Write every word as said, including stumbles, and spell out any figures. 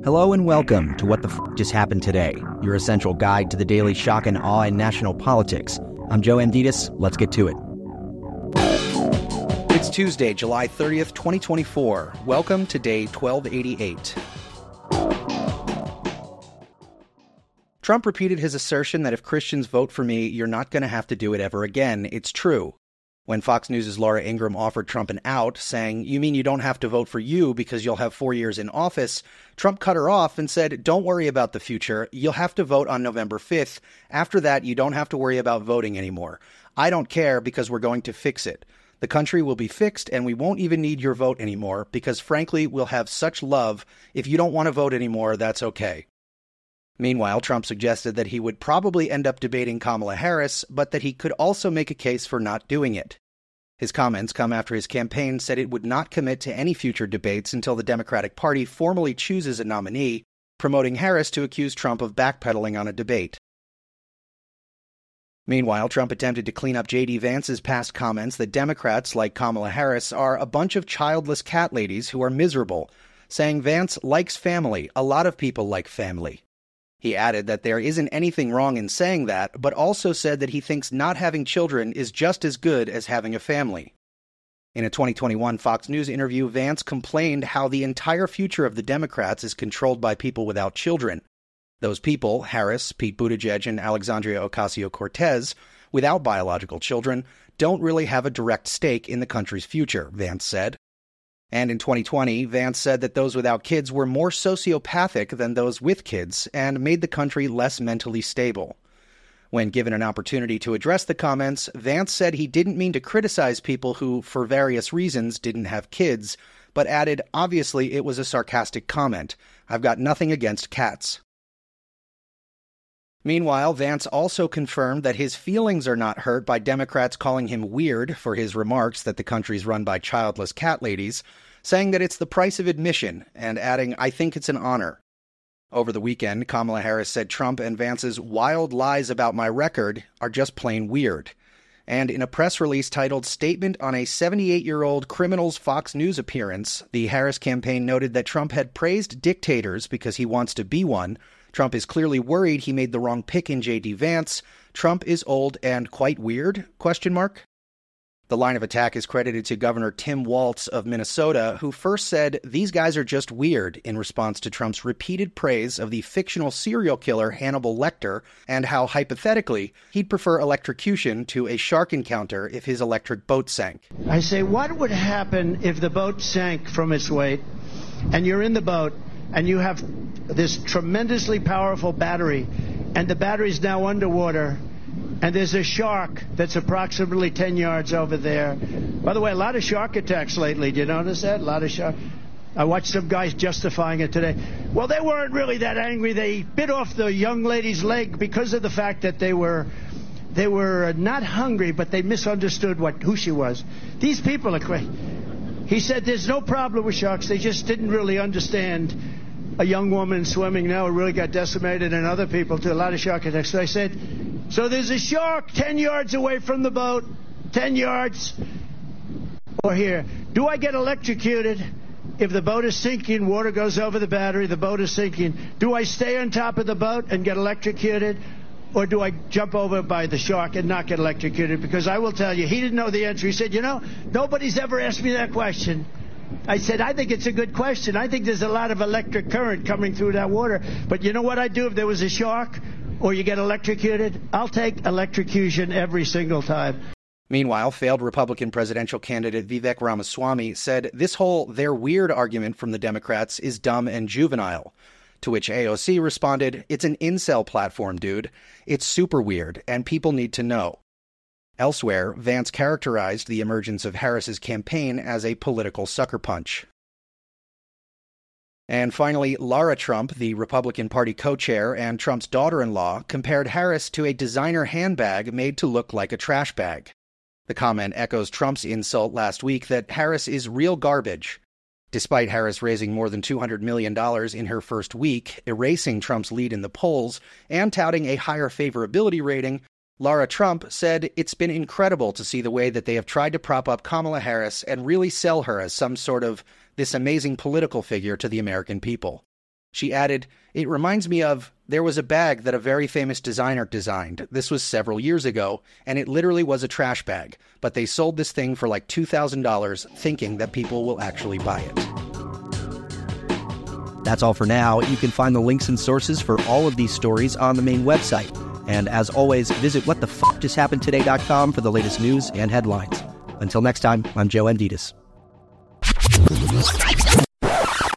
Hello and welcome to What the F*** Just Happened Today, your essential guide to the daily shock and awe in national politics. I'm Joe Amditis. Let's get to it. It's Tuesday, July thirtieth, twenty twenty-four. Welcome to day twelve eighty-eight. Trump repeated his assertion that if Christians vote for me, you're not going to have to do it ever again. It's true. When Fox News' Laura Ingraham offered Trump an out, saying, "You mean you don't have to vote for you because you'll have four years in office?" Trump cut her off and said, "Don't worry about the future. You'll have to vote on November fifth. After that, you don't have to worry about voting anymore. I don't care because we're going to fix it. The country will be fixed and we won't even need your vote anymore because, frankly, we'll have such love. If you don't want to vote anymore, that's okay." Meanwhile, Trump suggested that he would probably end up debating Kamala Harris, but that he could also make a case for not doing it. His comments come after his campaign said it would not commit to any future debates until the Democratic Party formally chooses a nominee, promoting Harris to accuse Trump of backpedaling on a debate. Meanwhile, Trump attempted to clean up J D Vance's past comments that Democrats, like Kamala Harris, are a bunch of childless cat ladies who are miserable, saying Vance likes family. A lot of people like family. He added that there isn't anything wrong in saying that, but also said that he thinks not having children is just as good as having a family. In a twenty twenty-one Fox News interview, Vance complained how the entire future of the Democrats is controlled by people without children. Those people, Harris, Pete Buttigieg, and Alexandria Ocasio-Cortez, without biological children, don't really have a direct stake in the country's future, Vance said. And in twenty twenty, Vance said that those without kids were more sociopathic than those with kids and made the country less mentally stable. When given an opportunity to address the comments, Vance said he didn't mean to criticize people who, for various reasons, didn't have kids, but added, "Obviously, it was a sarcastic comment. I've got nothing against cats." Meanwhile, Vance also confirmed that his feelings are not hurt by Democrats calling him weird for his remarks that the country's run by childless cat ladies, saying that it's the price of admission, and adding, "I think it's an honor." Over the weekend, Kamala Harris said Trump and Vance's wild lies about my record are just plain weird. And in a press release titled Statement on a seventy-eight-Year-Old Criminal's Fox News Appearance, the Harris campaign noted that Trump had praised dictators because he wants to be one. Trump is clearly worried he made the wrong pick in J D Vance. Trump is old and quite weird? Question mark. The line of attack is credited to Governor Tim Walz of Minnesota, who first said, "These guys are just weird," in response to Trump's repeated praise of the fictional serial killer Hannibal Lecter and how, hypothetically, he'd prefer electrocution to a shark encounter if his electric boat sank. I say, what would happen if the boat sank from its weight and you're in the boat and you have this tremendously powerful battery, and the battery's now underwater, and there's a shark that's approximately ten yards over there. By the way, a lot of shark attacks lately. Do you notice that? A lot of shark. I watched some guys justifying it today. Well, they weren't really that angry. They bit off the young lady's leg because of the fact that they were they were not hungry, but they misunderstood what who she was. These people are crazy. He said there's no problem with sharks. They just didn't really understand a young woman swimming now who really got decimated, and other people too, a lot of shark attacks. So I said, so there's a shark ten yards away from the boat, ten yards, or here. Do I get electrocuted if the boat is sinking, water goes over the battery, the boat is sinking? Do I stay on top of the boat and get electrocuted? Or do I jump over by the shark and not get electrocuted? Because I will tell you, he didn't know the answer. He said, you know, nobody's ever asked me that question. I said, I think it's a good question. I think there's a lot of electric current coming through that water. But you know what I'd do if there was a shark or you get electrocuted? I'll take electrocution every single time. Meanwhile, failed Republican presidential candidate Vivek Ramaswamy said this whole "they're weird" argument from the Democrats is dumb and juvenile. To which A O C responded, "It's an incel platform, dude. It's super weird, and people need to know." Elsewhere, Vance characterized the emergence of Harris's campaign as a political sucker punch. And finally, Lara Trump, the Republican Party co-chair and Trump's daughter-in-law, compared Harris to a designer handbag made to look like a trash bag. The comment echoes Trump's insult last week that Harris is real garbage. Despite Harris raising more than two hundred million dollars in her first week, erasing Trump's lead in the polls, and touting a higher favorability rating, Lara Trump said it's been incredible to see the way that they have tried to prop up Kamala Harris and really sell her as some sort of this amazing political figure to the American people. She added, "It reminds me of, there was a bag that a very famous designer designed. This was several years ago, and it literally was a trash bag. But they sold this thing for like two thousand dollars, thinking that people will actually buy it." That's all for now. You can find the links and sources for all of these stories on the main website. And as always, visit what the fuck just happened today dot com for the latest news and headlines. Until next time, I'm Joe Amditis.